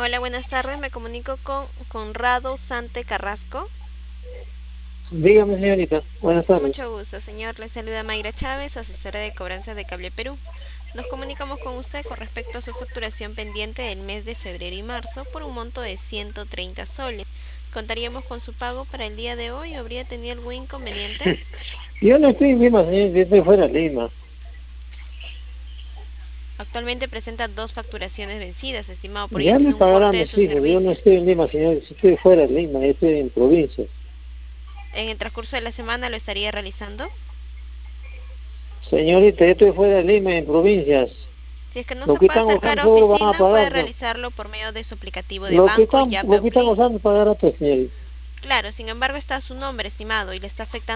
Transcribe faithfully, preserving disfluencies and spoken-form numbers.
Hola, buenas tardes. Me comunico con Conrado Sante Carrasco. Dígame, señorita. Buenas tardes. Mucho gusto, señor. Le saluda Mayra Chávez, asesora de cobranza de Cable Perú. Nos comunicamos con usted con respecto a su facturación pendiente del mes de febrero y marzo por un monto de ciento treinta soles. ¿Contaríamos con su pago para el día de hoy o habría tenido algún inconveniente? Yo no estoy en Lima, señorita. Yo estoy fuera de Lima. Actualmente presenta dos facturaciones vencidas, estimado. ¿Por ello Ya me tiene un pagarán corte de mis sus hijos. Yo no servicios? estoy en Lima, señorita. Estoy fuera de Lima. Yo estoy en provincia. ¿En el transcurso de la semana lo estaría realizando? Señorita, yo estoy fuera de Lima, en provincias. Si es que no Lo se que puede están acercar usando a seguro van a oficina, puede pagar, ¿no? realizarlo por medio de su aplicativo de Lo que banco están, lo Yape o que están Plin. usando pagará, pues, señorita. Claro, sin embargo está su nombre, estimado, y le está afectando